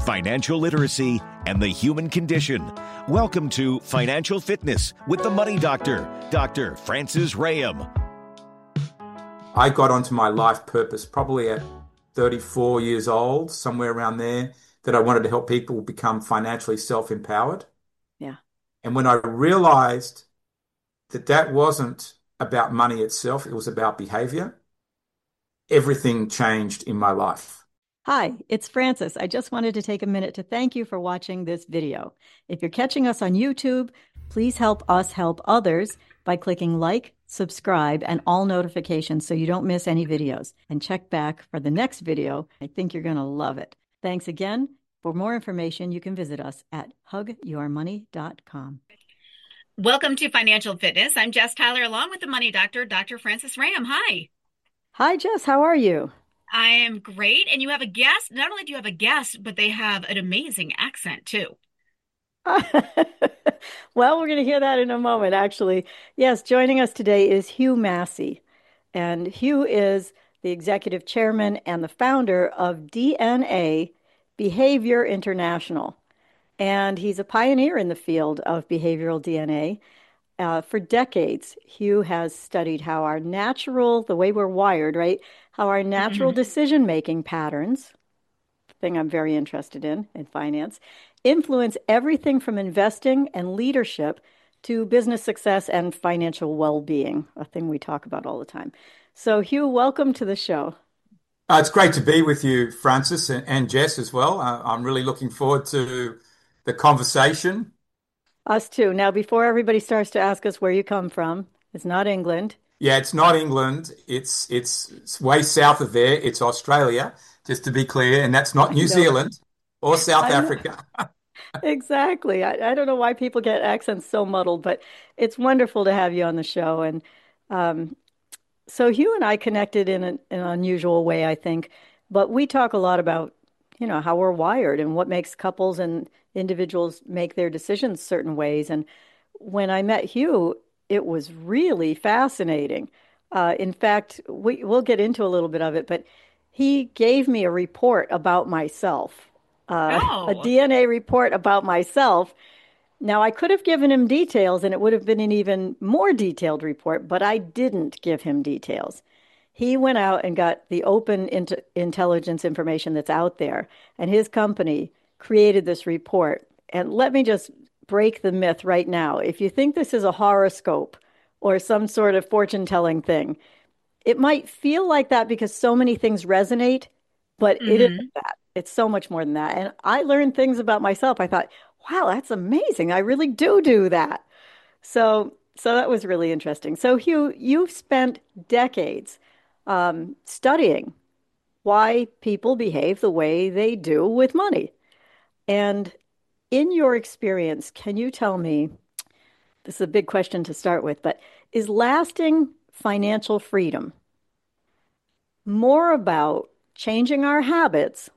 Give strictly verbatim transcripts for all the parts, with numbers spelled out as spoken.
financial literacy, and the human condition. Welcome to Financial Fitness with the Money Doctor, Doctor Francis Rayam. I got onto my life purpose probably at thirty-four years old, somewhere around there, that I wanted to help people become financially self-empowered. Yeah. And when I realized that that wasn't about money itself, it was about behavior, everything changed in my life. Hi, it's Francis. I just wanted to take a minute to thank you for watching this video. If you're catching us on YouTube, please help us help others by clicking like, subscribe, and all notifications so you don't miss any videos. And check back for the next video. I think you're going to love it. Thanks again. For more information, you can visit us at hug your money dot com. Welcome to Financial Fitness. I'm Jess Tyler, along with the Money Doctor, Doctor Francis Rayam. Hi. Hi, Jess. How are you? I am great. And you have a guest. Not only do you have a guest, but they have an amazing accent, too. Well, we're going to hear that in a moment, actually. Yes, joining us today is Hugh Massey. And Hugh is the executive chairman and the founder of D N A Behavior International. And he's a pioneer in the field of behavioral D N A. Uh, for decades, Hugh has studied how our natural, the way we're wired, right? How our natural mm-hmm. decision-making patterns, thing I'm very interested in, in finance, influence everything from investing and leadership to business success and financial well-being, a thing we talk about all the time. So, Hugh, welcome to the show. Uh, it's great to be with you, Francis, and, and Jess as well. Uh, I'm really looking forward to the conversation. Us too. Now, before everybody starts to ask us where you come from, it's not England. Yeah, it's not England. It's it's, it's way south of there. It's Australia, just to be clear, and that's not New Zealand or South Africa. Exactly. I, I don't know why people get accents so muddled, but it's wonderful to have you on the show. And um, so Hugh and I connected in an, an unusual way, I think, but we talk a lot about, you know, how we're wired and what makes couples and individuals make their decisions certain ways. And when I met Hugh, it was really fascinating. Uh, in fact, we, we'll get into a little bit of it, but he gave me a report about myself, uh, oh. a D N A report about myself. Now, I could have given him details and it would have been an even more detailed report, but I didn't give him details. He went out and got the open int- intelligence information that's out there, and his company created this report. And let me just break the myth right now. If you think this is a horoscope or some sort of fortune-telling thing, it might feel like that because so many things resonate, but mm-hmm. it isn't that. It's so much more than that. And I learned things about myself. I thought, wow, that's amazing. I really do do that. So, so that was really interesting. So Hugh, you've spent decades um, studying why people behave the way they do with money. And in your experience, can you tell me, this is a big question to start with, but is lasting financial freedom more about changing our habits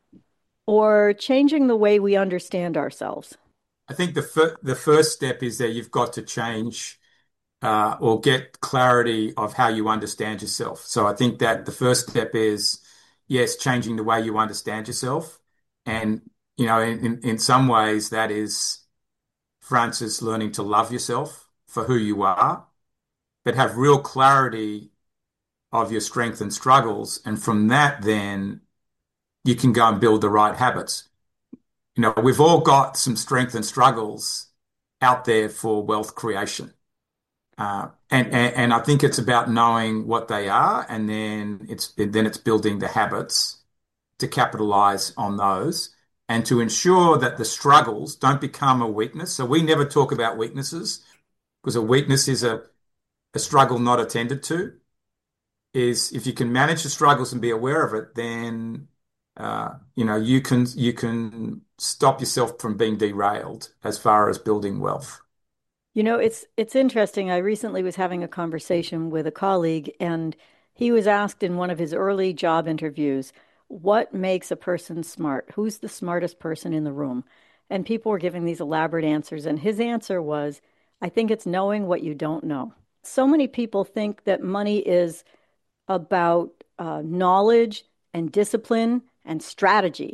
or changing the way we understand ourselves? I think the fir- the first step is that you've got to change uh, or get clarity of how you understand yourself. So I think that the first step is, yes, changing the way you understand yourself. And you know, in, in some ways, that is, Francis, learning to love yourself for who you are, but have real clarity of your strengths and struggles. And from that, then you can go and build the right habits. You know, we've all got some strengths and struggles out there for wealth creation. Uh, and, and, and I think it's about knowing what they are, and then it's, then it's building the habits to capitalize on those, and to ensure that the struggles don't become a weakness. So we never talk about weaknesses, because a weakness is a, a struggle not attended to. Is if you can manage the struggles and be aware of it, then uh, you know you can you can stop yourself from being derailed as far as building wealth. You know, it's it's interesting. I recently was having a conversation with a colleague, and he was asked in one of his early job interviews, what makes a person smart? Who's the smartest person in the room? And people were giving these elaborate answers. And his answer was, I think it's knowing what you don't know. So many people think that money is about uh, knowledge and discipline and strategy.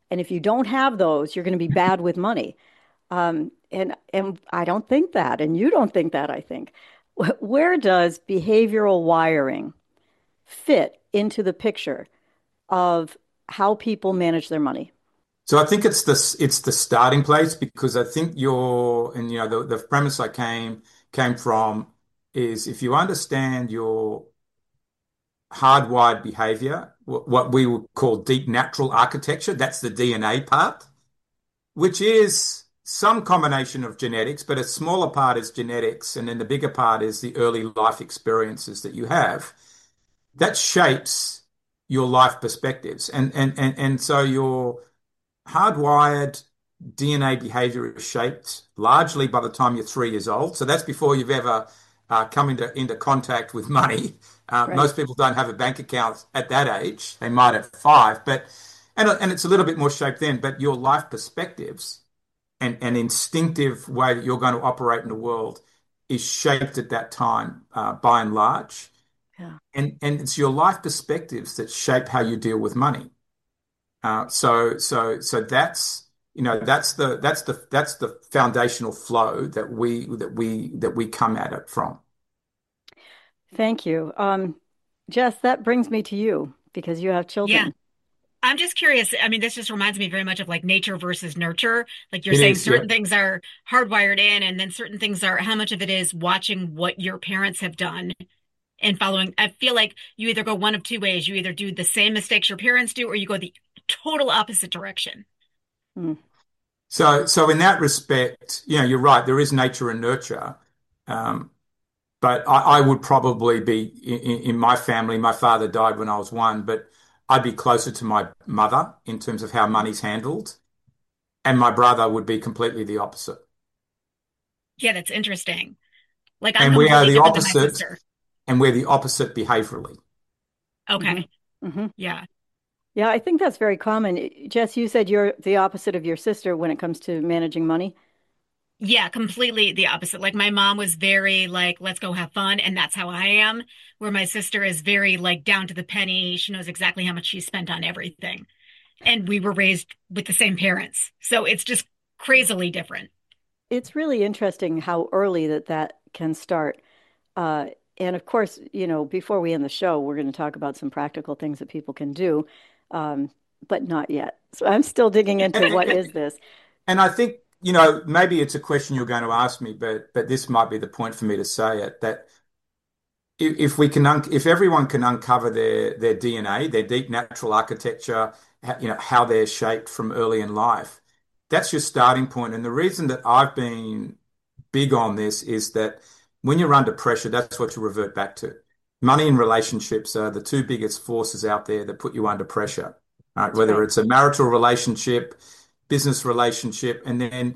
And if you don't have those, you're going to be bad with money. Um, and and I don't think that, and you don't think that, I think. Where does behavioral wiring fit into the picture of how people manage their money? So I think it's the it's the starting place because I think you're and you know the, the premise I came came from is if you understand your hardwired behavior, what, what we would call deep natural architecture, that's the D N A part, which is some combination of genetics, but a smaller part is genetics, and then the bigger part is the early life experiences that you have. That shapes your life perspectives. And and and, and so your hardwired D N A behavior is shaped largely by the time you're three years old. So that's before you've ever uh, come into, into contact with money. Uh, Right. most people don't have a bank account at that age. They might at five, but and, and it's a little bit more shaped then, but your life perspectives and an instinctive way that you're going to operate in the world is shaped at that time, uh, by and large. Yeah. And and it's your life perspectives that shape how you deal with money. Uh, so so so that's you know that's the that's the that's the foundational flow that we that we that we come at it from. Thank you. Um, Jess, that brings me to you because you have Yeah. children. I'm just curious. I mean, this just reminds me very much of like nature versus nurture. Like you're It saying is, yeah. certain things are hardwired in, and then certain things are how much of it is watching what your parents have done and following. I feel like you either go one of two ways. You either do the same mistakes your parents do, or you go the total opposite direction. Hmm. So so in that respect, you know, you're right. There is nature and nurture. Um, But I, I would probably be in, in my family. My father died when I was one, but I'd be closer to my mother in terms of how money's handled, and my brother would be completely the opposite. Yeah, that's interesting. Like I'm And we are completely the different than my opposite, sister. and we're the opposite behaviorally. Hmm. Okay. Hmm. Yeah. Yeah, I think that's very common. Jess, you said you're the opposite of your sister when it comes to managing money. Yeah, completely the opposite. Like my mom was very like, let's go have fun, and that's how I am. Where my sister is very like down to the penny. She knows exactly how much she spent on everything. And we were raised with the same parents. So it's just crazily different. It's really interesting how early that that can start. Uh, and of course, you know, before we end the show, we're going to talk about some practical things that people can do, um, but not yet. So I'm still digging into what is this. And I think, you know, maybe it's a question you're going to ask me, but but this might be the point for me to say it, that if, if we can, un if everyone can uncover their their D N A, their deep natural architecture, ha- you know, how they're shaped from early in life, that's your starting point. And the reason that I've been big on this is that when you're under pressure, that's what you revert back to. Money and relationships are the two biggest forces out there that put you under pressure, right? That's Whether right. it's a marital relationship, business relationship, and then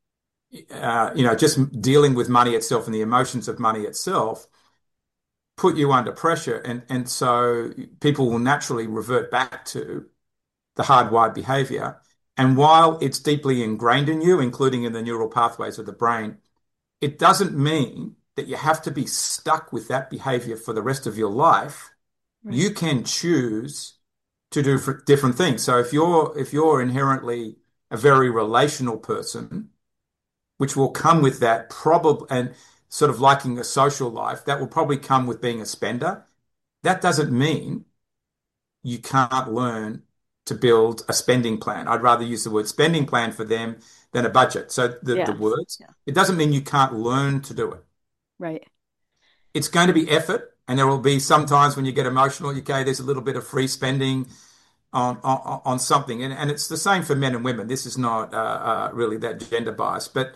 uh, you know, just dealing with money itself and the emotions of money itself put you under pressure. And, and so people will naturally revert back to the hardwired behavior. And while it's deeply ingrained in you, including in the neural pathways of the brain, it doesn't mean that you have to be stuck with that behavior for the rest of your life. Right. You can choose to do different things. So if you're if you're inherently a very relational person, which will come with that probably, and sort of liking a social life, that will probably come with being a spender. That doesn't mean you can't learn to build a spending plan. I'd rather use the word spending plan for them than a budget. So the, the Yes. words, Yeah. it doesn't mean you can't learn to do it. Right. It's going to be effort, and there will be some times when you get emotional, okay, there's a little bit of free spending on on, on something. And, and it's the same for men and women. This is not uh, uh, really that gender bias, but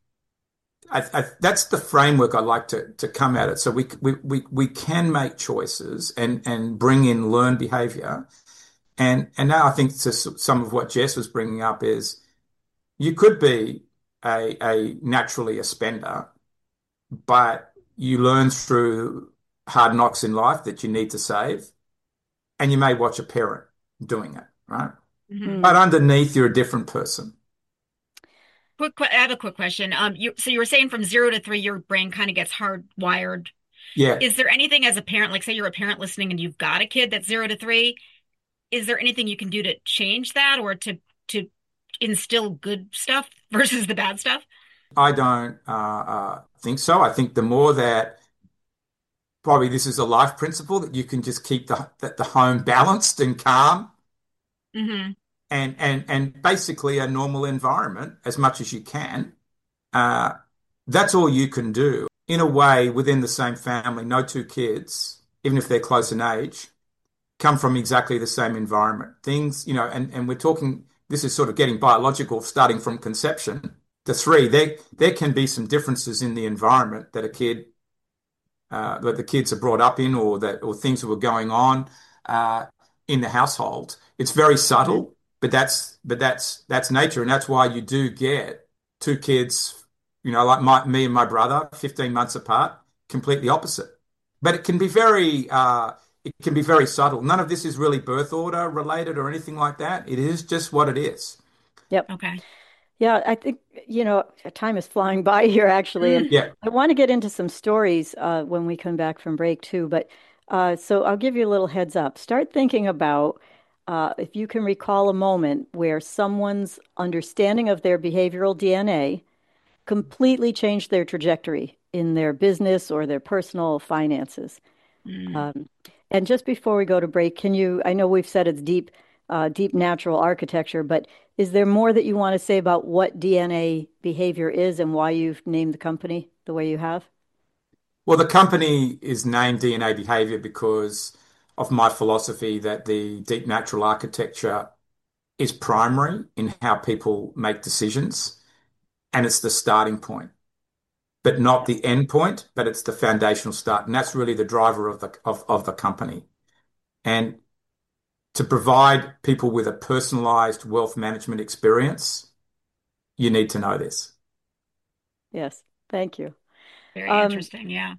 I, I, that's the framework I like to to come at it. So we we we we can make choices and and bring in learned behavior. And and now I think to some of what Jess was bringing up is you could be a a naturally a spender, but you learn through hard knocks in life that you need to save, and you may watch a parent doing it, right? Mhm. Mm. But underneath, you're a different person. Quick, que- I have a quick question. Um, you, so you were saying from zero to three, your brain kind of gets hardwired. Yeah. Is there anything as a parent, like say you're a parent listening and you've got a kid that's zero to three, is there anything you can do to change that or to to instill good stuff versus the bad stuff? I don't uh, uh, think so. I think the more that probably this is a life principle that you can just keep the the, the home balanced and calm Hmm. and and and basically a normal environment as much as you can. Uh, that's all you can do. In a way, within the same family, no two kids, even if they're close in age, come from exactly the same environment. Things, you know, and, and we're talking, this is sort of getting biological, starting from conception to three. There, there can be some differences in the environment that a kid, uh, that the kids are brought up in, or that, or things that were going on, uh, in the household. It's very subtle, but that's, but that's, that's nature. And that's why you do get two kids, you know, like my, me and my brother, fifteen months apart, completely opposite. But it can be very, uh, it can be very subtle. None of this is really birth order related or anything like that. It is just what it is. Yep. Okay. Yeah, I think, you know, time is flying by here actually. And Mm. Yeah. I want to get into some stories uh, when we come back from break too. But uh, so I'll give you a little heads up. Start thinking about uh, if you can recall a moment where someone's understanding of their behavioral D N A completely changed their trajectory in their business or their personal finances. Mm. Um, and just before we go to break, can you, I know we've said it's deep, uh, deep natural architecture, but is there more that you want to say about what D N A behavior is and why you've named the company the way you have? Well, the company is named D N A Behavior because of my philosophy that the deep natural architecture is primary in how people make decisions, and it's the starting point, but not the end point, but it's the foundational start. And that's really the driver of the of, of the company. And to provide people with a personalized wealth management experience, you need to know this. Yes, thank you. Very Um, interesting. Yeah.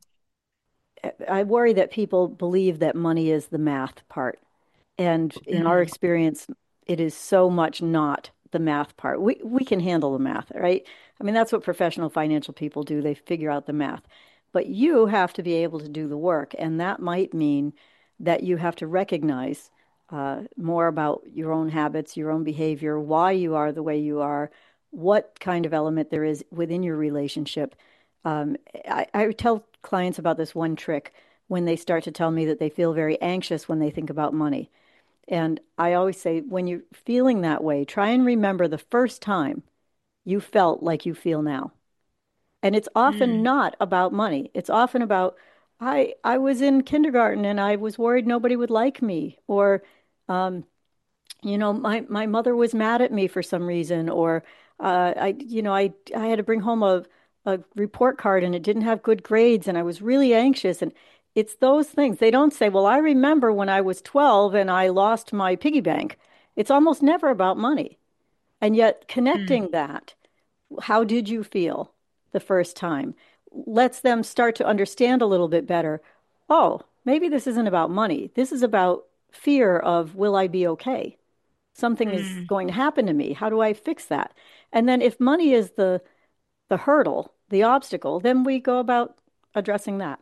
I worry that people believe that money is the math part. And in our Mm. experience, it is so much not the math part. We we can handle the math, right? I mean, that's what professional financial people do. They figure out the math. But you have to be able to do the work, and that might mean that you have to recognize uh, more about your own habits, your own behavior, why you are the way you are, what kind of element there is within your relationship. Um, I, I tell clients about this one trick when they start to tell me that they feel very anxious when they think about money. And I always say, when you're feeling that way, try and remember the first time you felt like you feel now. And it's often Mm. not about money. It's often about, I I was in kindergarten and I was worried nobody would like me, or um, you know, my my mother was mad at me for some reason, or uh, I, you know, I I had to bring home a a report card and it didn't have good grades, and I was really anxious. And it's those things. They don't say, well, I remember when I was twelve and I lost my piggy bank. It's almost never about money. And yet, Mm. connecting that, how did you feel the first time, lets them start to understand a little bit better. Oh, maybe this isn't about money. This is about fear of, will I be okay? Something is Mm. going to happen to me. How do I fix that? And then if money is the the hurdle, the obstacle, then we go about addressing that.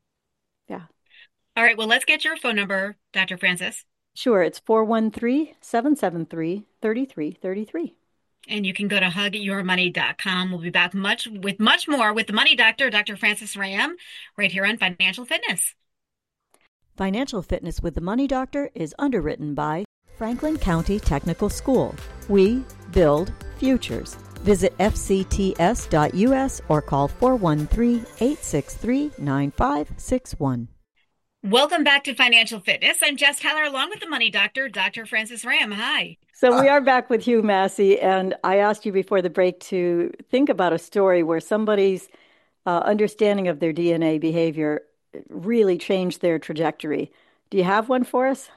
Yeah. All right. Well, let's get your phone number, Doctor Francis. Sure. It's four one three, seven seven three, three three three three. And you can go to hug your money dot com. We'll be back much with much more with the Money Doctor, Doctor Francis Ram, right here on Financial Fitness. Financial Fitness with the Money Doctor is underwritten by Franklin County Technical School. We build futures. Visit f c t s dot u s or call four one three, eight six three, nine five six one. Welcome back to Financial Fitness. I'm Jess Tyler, along with the Money Doctor, Doctor Francis Ram. Hi. So we are back with Hugh Massey, and I asked you before the break to think about a story where somebody's uh, understanding of their D N A behavior really changed their trajectory. Do you have one for us?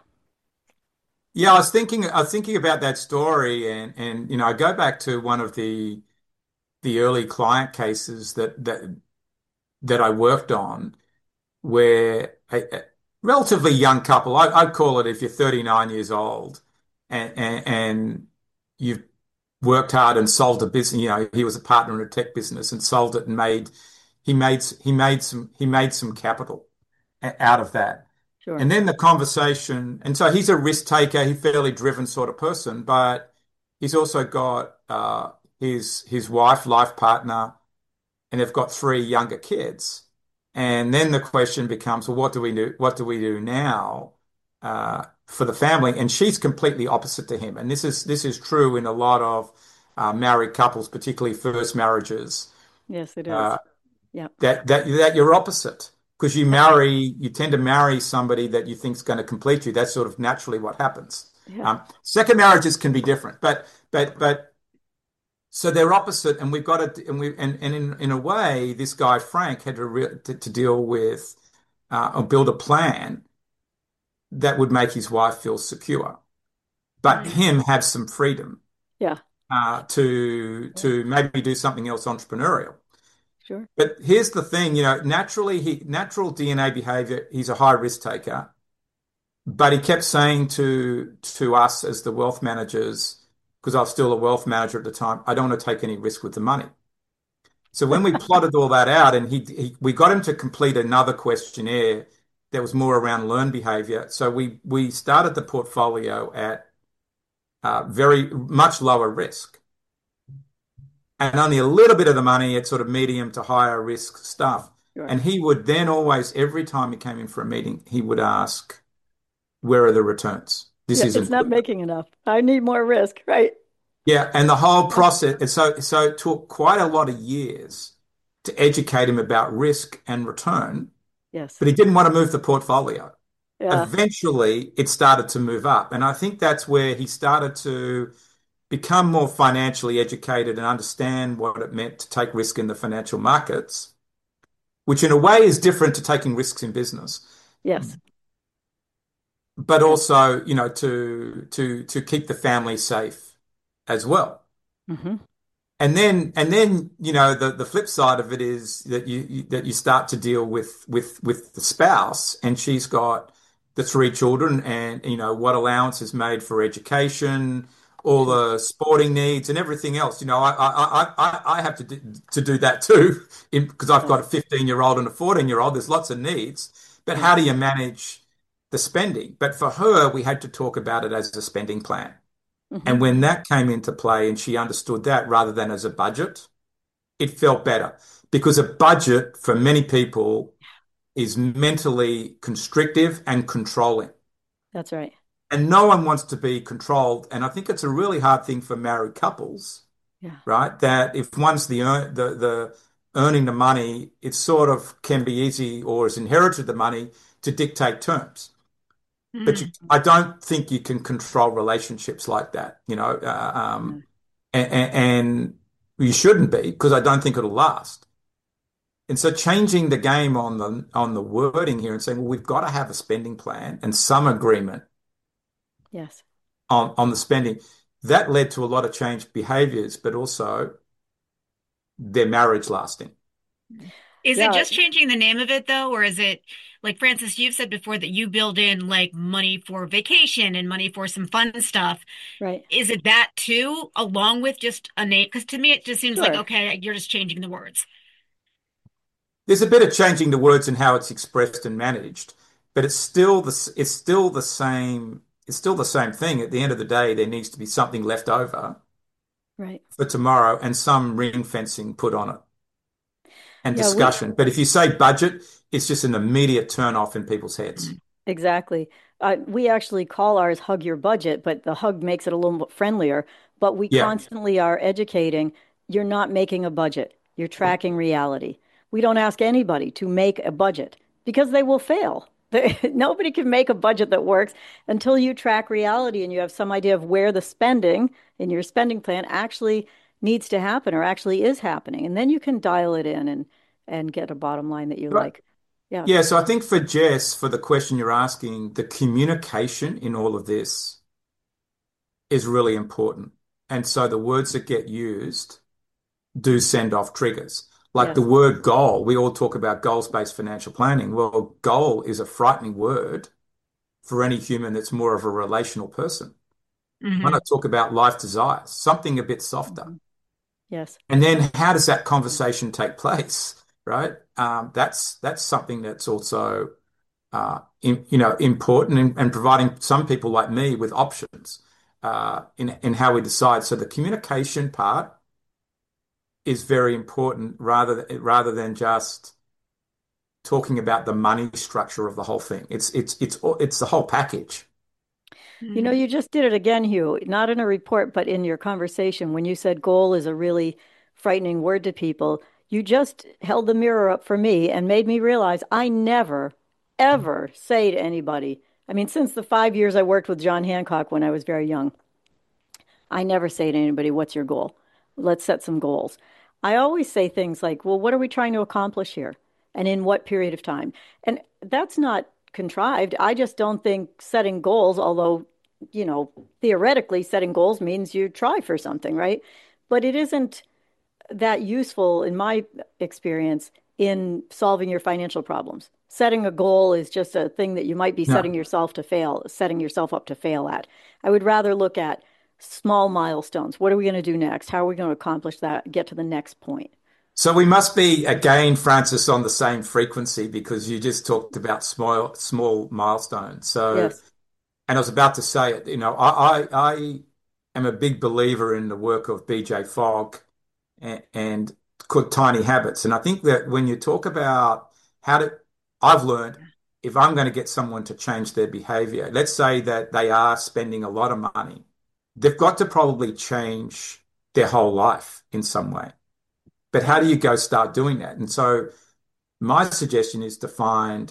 Yeah, I was thinking, I was thinking about that story, and and you know, I go back to one of the the early client cases that that that I worked on, where a, a relatively young couple, I, I'd call it if you're thirty-nine years old, and, and and you've worked hard and sold a business. You know, he was a partner in a tech business and sold it and made he made he made some he made some capital out of that. Sure. And then the conversation, and so he's a risk taker, he's a fairly driven sort of person, but he's also got uh, his his wife, life partner, and they've got three younger kids. And then the question becomes, well, what do we do? What do we do now uh, for the family? And she's completely opposite to him. And this is this is true in a lot of uh, married couples, particularly first marriages. Yes, it is. Uh, Yeah, that that that you're opposite because you that's right. marry, you tend to marry somebody that you think is going to complete you. That's sort of naturally what happens. Yeah. Um, second marriages can be different, but but but so they're opposite, and we've got to, and we, and, and in, in a way, this guy Frank had to re to, to deal with uh, or build a plan that would make his wife feel secure, but Mm. him have some freedom Yeah, uh, to to maybe do something else entrepreneurial. sure. But here's the thing, you know, naturally, he natural D N A behavior, he's a high risk taker, but he kept saying to to us as the wealth managers, because I was still a wealth manager at the time, I don't want to take any risk with the money. So when we plotted all that out and he, he we got him to complete another questionnaire that was more around learned behavior. So we we started the portfolio at uh, very much lower risk and only a little bit of the money at sort of medium to higher risk stuff. Sure. And he would then always, every time he came in for a meeting, he would ask, where are the returns? This Yeah, it's isn't not good. making enough. I need more risk, right? Yeah, and the whole Yeah. process, and so so it took quite a lot of years to educate him about risk and return, Yes. but he didn't want to move the portfolio. Yeah. Eventually, it started to move up, and I think that's where he started to become more financially educated and understand what it meant to take risk in the financial markets, which in a way is different to taking risks in business, Yes. but Yeah. also, you know, to to to keep the family safe as well. Hmm. And then, and then, you know, the, the flip side of it is that you, you that you start to deal with with with the spouse, and she's got the three children, and you know what allowance is made for education, all Sure. the sporting needs, and everything else. You know, I I I I I have to do, to do that too, in, because I've got a Yes. fifteen year old and a fourteen year old. There's lots of needs, but how do Yes. you manage the spending? But for her, we had to talk about it as a spending plan. Hmm. And when that came into play and she understood that rather than as a budget, it felt better because a budget for many people is mentally constrictive and controlling. That's right. And no one wants to be controlled. And I think it's a really hard thing for married couples, Yeah. right? That if one's the earn the the earning the money, it sort of can be easy or has inherited the money to dictate terms. But you, Mm. I don't think you can control relationships like that, you know. Uh, Yeah. um, and, and you shouldn't be because I don't think it'll last. And so changing the game on the on the wording here and saying, well, we've got to have a spending plan and some agreement Yes. on on the spending. That led to a lot of changed behaviors, but also their marriage lasting. Is it Yeah. just changing the name of it though, or is it like Francis, you've said before that you build in like money for vacation and money for some fun stuff. Right. Is it that too, along with just a name? Because to me, it just seems like, Sure. okay, you're just changing the words. There's a bit of changing the words and how it's expressed and managed, but it's still the it's still the same. It's still the same thing. At the end of the day, there needs to be something left over Right. for tomorrow and some ring fencing put on it and Yeah. We discussion. But if you say budget, it's just an immediate turn off in people's heads. exactly. Uh, we actually call ours Hug Your Budget, but the hug makes it a little bit friendlier. But we Yeah. constantly are educating. You're not making a budget. You're tracking reality. We don't ask anybody to make a budget because they will fail. They- Nobody can make a budget that works until you track reality and you have some idea of where the spending in your spending plan actually needs to happen or actually is happening. And then you can dial it in and and get a bottom line that you Right. like. Yeah. Yeah. So I think for Jess, for the question you're asking, the communication in all of this is really important. And so the words that get used do send off triggers. Like the Yes. word goal, we all talk about goals-based financial planning. Well, goal is a frightening word for any human that's more of a relational person. Why Hmm. not talk about life desires, something a bit softer? Mhm. Yes. And then how does that conversation take place, right? Um, that's that's something that's also uh, in, you know important and, and providing some people like me with options. uh, in in how we decide. So the communication part is very important rather rather than just talking about the money structure of the whole thing. It's it's it's it's the whole package. You know, Mm. you just did it again, Hugh, not in a report, but in your conversation when you said goal is a really frightening word to people. You just held the mirror up for me and made me realize I never, ever say to anybody, I mean, since the five years I worked with John Hancock when I was very young, I never say to anybody, what's your goal? Let's set some goals. I always say things like, well, what are we trying to accomplish here? And in what period of time? And that's not contrived. I just don't think setting goals, although, you know, theoretically, setting goals means you try for something, right? But it isn't that useful, in my experience, in solving your financial problems. Setting a goal is just a thing that you might be setting No. yourself to fail, setting yourself up to fail at. I would rather look at small milestones. What are we going to do next? How are we going to accomplish that? Get to the next point. So we must be again, Francis, on the same frequency because you just talked about small small milestones. So, Yes. and I was about to say it, you know, I I, I am a big believer in the work of B J Fogg and, and called Tiny Habits. And I think that when you talk about how to, I've learned if I'm going to get someone to change their behavior, let's say that they are spending a lot of money, they've got to probably change their whole life in some way. But how do you go start doing that? And so my suggestion is to find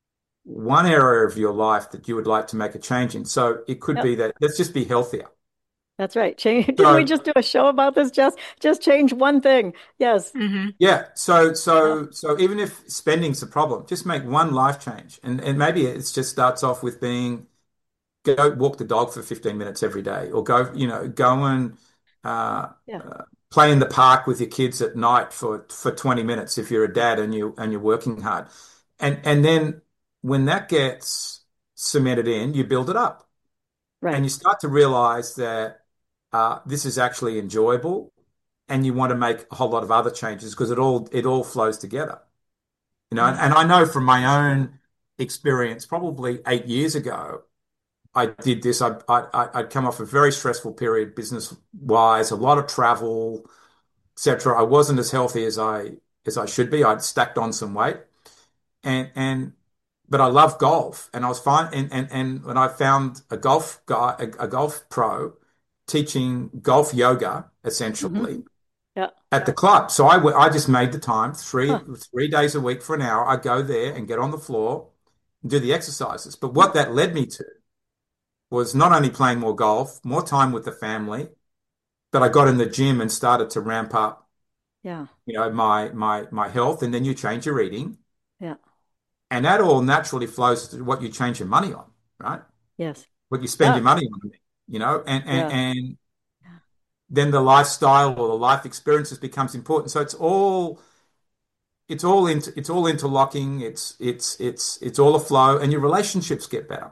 one area of your life that you would like to make a change in. So it could Yep. be that let's just be healthier. That's right. Change. Didn't we So just do a show about this? Just just change one thing. Yes. Hmm. yeah, so Yep. so so even if spending's a problem, just make one life change. And and maybe it just starts off with being go walk the dog for fifteen minutes every day or go, you know, go and uh, Yeah. uh, play in the park with your kids at night for for twenty minutes if you're a dad and you and you're working hard. And and then when that gets cemented in, you build it up and Right. you start to realize that uh, this is actually enjoyable and you want to make a whole lot of other changes because it all it all flows together. You know, and, Yes. and I know from my own experience, probably eight years ago, I did this. I, I, I'd come off a very stressful period business wise, a lot of travel, et cetera. I wasn't as healthy as I as I should be. I'd stacked on some weight, and and but I love golf, and I was fine. And and and when I found a golf guy, a, a golf pro, teaching golf yoga Hmm. essentially Yeah. at the club. So I w- I just made the time three Huh. three days a week for an hour. I go there and get on the floor and do the exercises. But what that led me to was not only playing more golf, more time with the family, but I got in the gym and started to ramp up, Yeah. you know, my my my health. And then you change your eating, Yeah. and that all naturally flows to what you change your money on, right? Yes. What you spend Yeah. your money on, you know, and and Yeah. and then the lifestyle or the life experiences becomes important. So it's all it's all into it's all interlocking. It's it's it's it's all a flow, and your relationships get better,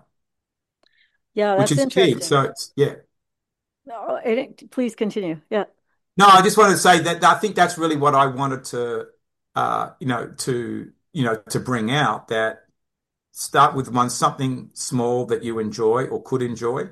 Yeah. which That's is key. interesting. So it's yeah. No, it, please continue. Yeah. No, I just wanted to say that I think that's really what I wanted to, uh, you know, to you know, to bring out that start with one something small that you enjoy or could enjoy,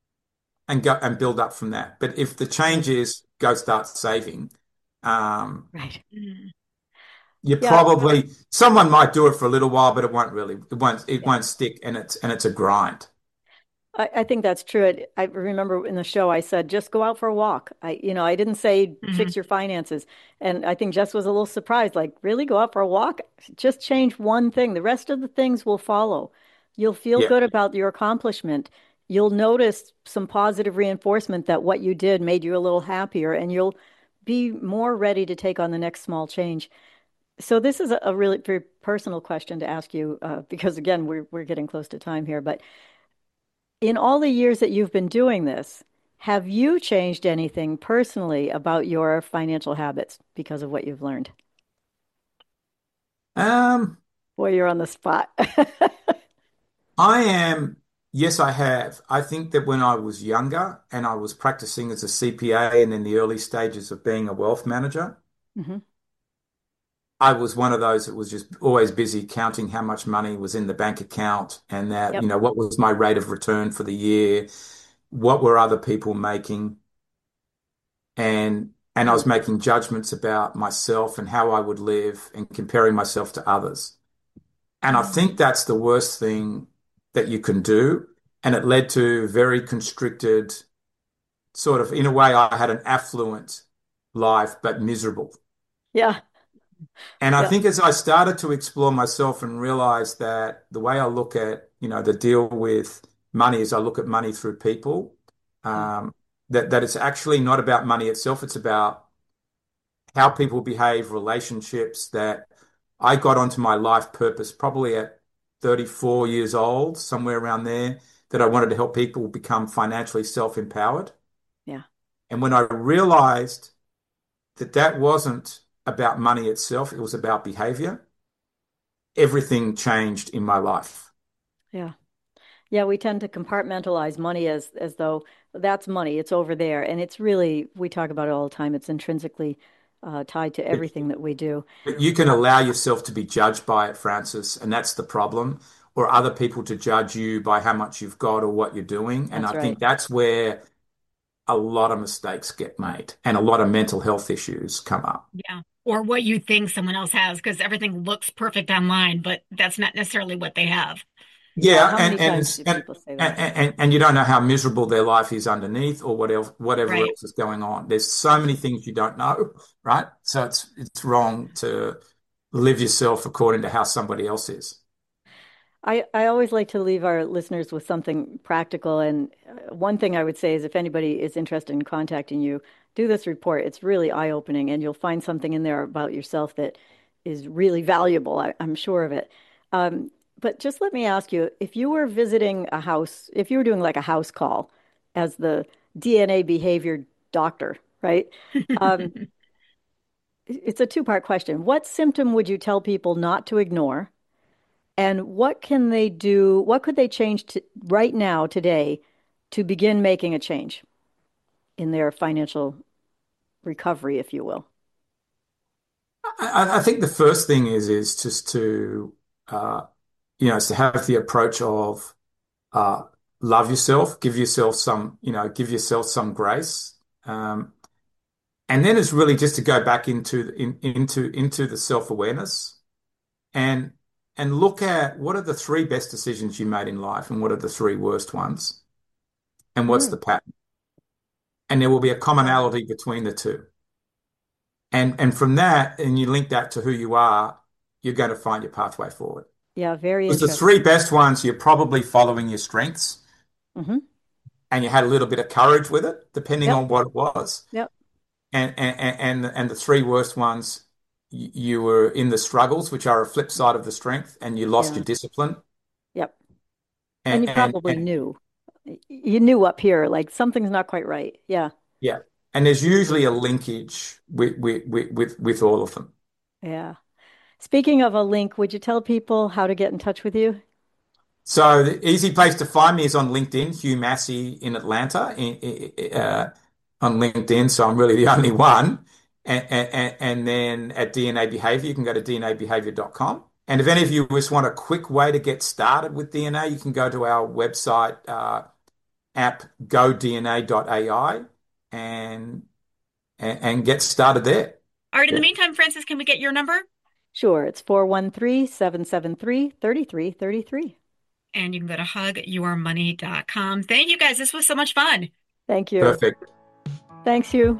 and go and build up from that. But if the Right. change is go start saving, um, Right. Hmm. you Yeah. probably someone might do it for a little while, but it won't really, it won't, it Yeah. won't stick, and it's and it's a grind. I, I think that's true. It, I remember in the show I said, just go out for a walk. I, you know, I didn't say Hmm. fix your finances. And I think Jess was a little surprised, like, really go out for a walk? Just change one thing. The rest of the things will follow. You'll feel Yeah, good about your accomplishment. You'll notice some positive reinforcement that what you did made you a little happier, and you'll be more ready to take on the next small change. So this is a, a really very personal question to ask you, uh, because again, we're we're getting close to time here, but in all the years that you've been doing this, have you changed anything personally about your financial habits because of what you've learned? um, Boy, you're on the spot. I am. Yes, I have. I think that when I was younger and I was practicing as a C P A and in the early stages of being a wealth manager, Hmm. I was one of those that was just always busy counting how much money was in the bank account and that, you Yep. know, what was my rate of return for the year. what were other people making, and and I was making judgments about myself and how I would live and comparing myself to others. And I think that's the worst thing that you can do. And it led to very constricted, sort of, in a way, I had an affluent life, but miserable. Yeah. And I Yeah. think as I started to explore myself and realize that the way I look at, you know, the deal with money is I look at money through people, um, that, that it's actually not about money itself. It's about how people behave, relationships, that I got onto my life purpose probably at thirty-four years old, somewhere around there, that I wanted to help people become financially self-empowered. Yeah. And when I realized that that wasn't about money itself, it was about behavior, everything changed in my life. Yeah. Yeah, we tend to compartmentalize money as as though that's money, it's over there. And it's really, we talk about it all the time, it's intrinsically uh, tied to everything that we do. But you can allow yourself to be judged by it, Francis, and that's the problem, or other people to judge you by how much you've got or what you're doing. And That's I right. think that's where a lot of mistakes get made and a lot of mental health issues come up. Yeah. Or what you think someone else has, because everything looks perfect online, but that's not necessarily what they have. Yeah, How and many and times do and, people say and that? and and you don't know how miserable their life is underneath, or whatever whatever Right. else is going on. There's so many things you don't know, right? So it's it's wrong to live yourself according to how somebody else is. I, I always like to leave our listeners with something practical. And uh, one thing I would say is if anybody is interested in contacting you, do this report. It's really eye-opening, and you'll find something in there about yourself that is really valuable. I, I'm sure of it. Um, but just let me ask you, if you were visiting a house, if you were doing like a house call as the D N A behavior doctor, right? Um, it's a two-part question. What symptom would you tell people not to ignore? And what can they do? What could they change to, right now, today, to begin making a change in their financial recovery, if you will? I, I think the first thing is is just to uh, you know, is to have the approach of uh, love yourself, give yourself some, you know, give yourself some grace. Um, and then it's really just to go back into in, into into the self-awareness and and look at what are the three best decisions you made in life and what are the three worst ones and what's Mm, the pattern. And there will be a commonality between the two. And and from that, and you link that to who you are, you're going to find your pathway forward. yeah, very Because the three interesting. best ones, you're probably following your strengths Hmm. and you had a little bit of courage with it, depending Yep, on what it was. yep, And and and and the three worst ones, y- you were in the struggles, which are a flip side of the strength, and you lost yeah, your discipline. yep. And And you and, probably and knew. You knew up here, like something's not quite right. Yeah, yeah, and there's usually a linkage with with with with, with all of them. yeah. Speaking of a link, would you tell people how to get in touch with you? So the easy place to find me is on LinkedIn, Hugh Massey in Atlanta, in, in- uh, on LinkedIn. So I'm really the only one. And, and, and then at D N A Behavior, you can go to d n a behavior dot com. And if any of you just want a quick way to get started with D N A, you can go to our website, uh, app go d n a dot a i and, and, and get started there. All right. In Yeah. the meantime, Francis, can we get your number? Sure, it's four one three, seven seven three, three three three three. And you can go to hug your money dot com. Thank you guys. This was so much fun. Thank you. Perfect. Thanks, Hugh.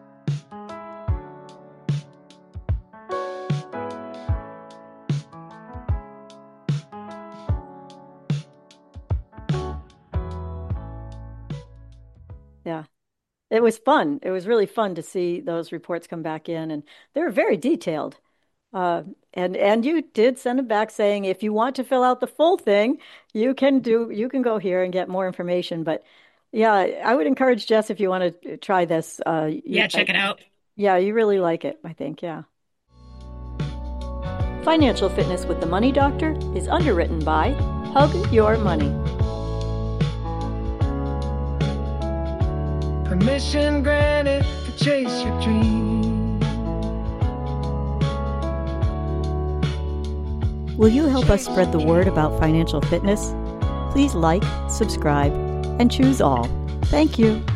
Yeah. It was fun. It was really fun to see those reports come back in, and they were very detailed. Uh, and and you did send it back saying if you want to fill out the full thing, you can do you can go here and get more information. But yeah, I would encourage Jess if you want to try this. Uh, you, Yeah, check I, it out. yeah, you really like it, I think. Yeah. Financial Fitness with the Money Doctor is underwritten by Hug Your Money. Permission granted to chase your dream. Will you help us spread the word about financial fitness? Please like, subscribe, and choose all. Thank you.